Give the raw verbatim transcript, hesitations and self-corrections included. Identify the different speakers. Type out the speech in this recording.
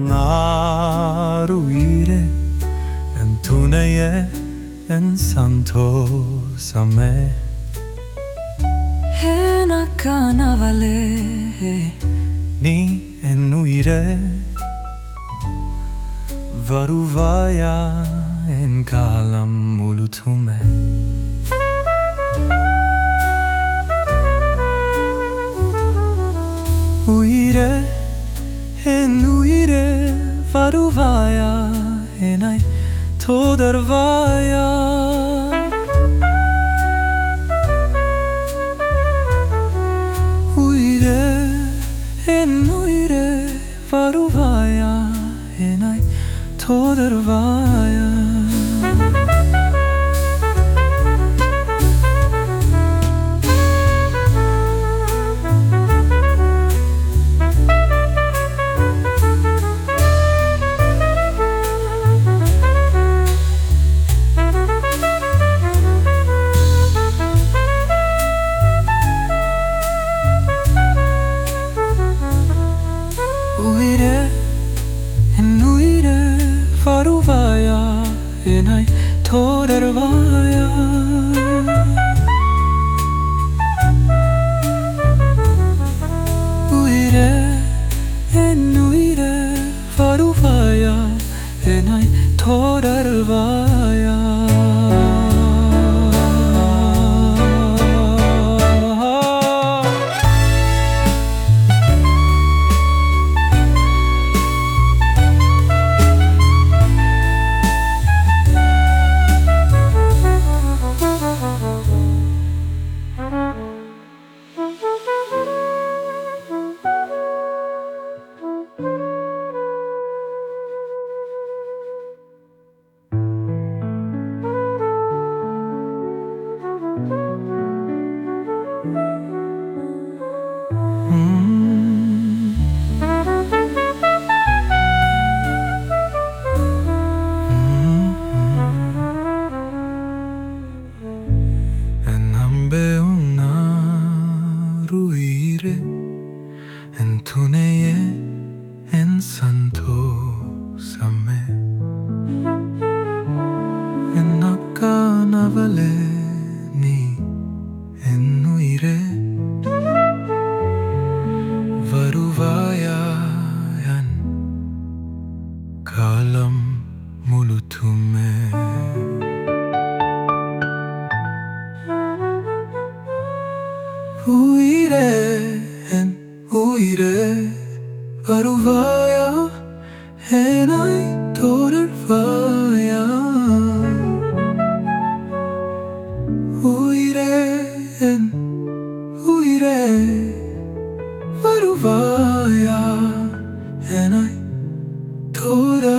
Speaker 1: உன்னாருயிரே என் துணையே என் சந்தோஷமே
Speaker 2: எனக்கானவளே
Speaker 1: நீ என் உயிரே வருவாயா என் காலம் முழுதுமே உயிரே என் உயிரே வருவாயா என்னை தொடர்வாயா உயிரே என் உயிரே வருவாயா என்னை தொடர்வாயா உயிரே என் உயிரே வருவாயா என்னை தொடர்வாயா உயிரே என் உயிரே வருவாயா என்னை தொடர்வாயா உயிரே என் துணையே என் சந்தோஷமே என் அக்கானவளே நீ என் உயிரே வருவாயா என் காலம் முழுதுமே உயிரே என் உயிரே வருவாயா என்னை தொடர்வாயா உயிரே என் உயிரே வருவாயா என்னை தொடர்வாயா